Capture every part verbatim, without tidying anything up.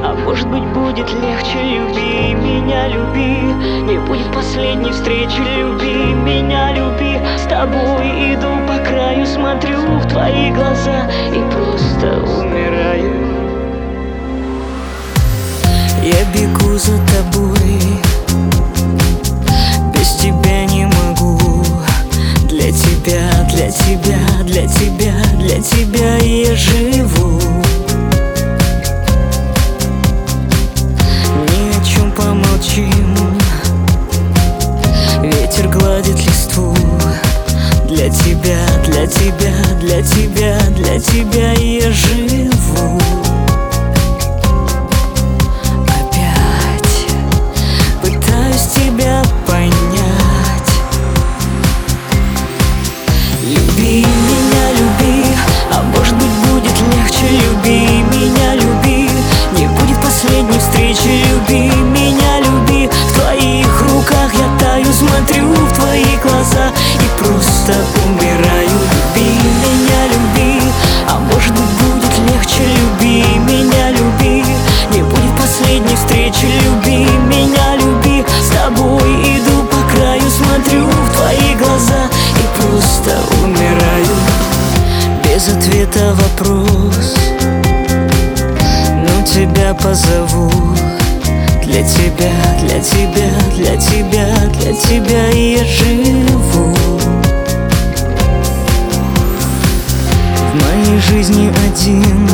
А может быть будет легче, люби меня, люби. Не будет последней встречи, люби меня, люби. С тобой иду по краю, смотрю в твои глаза и просто умираю. Я бегу за тобой, без тебя не могу. Для тебя, для тебя, для тебя, для тебя я живу. Ни о чем помолчим, ветер гладит листву. Для тебя, для тебя, для тебя, для тебя я живу. Опять пытаюсь тебя понять. Люби меня, люби, а может быть будет легче. Люби меня, люби, не будет последней встречи. Люби меня, люби, в твоих руках я таю, смотрю в твои глаза и просто умираю. Люби меня, люби, а может быть будет легче. Люби меня, люби, не будет последней встречи. Люби меня, люби, с тобой иду по краю, смотрю в твои глаза и просто умираю. Без ответа вопрос, но тебя позову. Для тебя, для тебя, для тебя, для тебя я живу. В моей жизни один,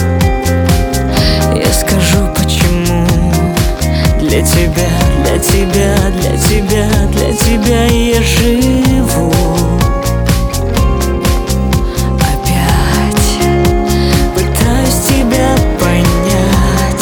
я скажу почему. Для тебя, для тебя, для тебя, для тебя я живу. Опять пытаюсь тебя понять.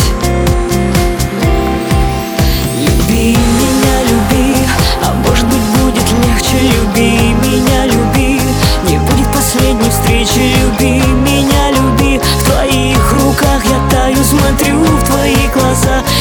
Люби меня, люби, а может быть будет легче. Люби меня, люби, не будет последней встречи. Люби меня, люби, в твоих руках я таю, смотрю в твои глаза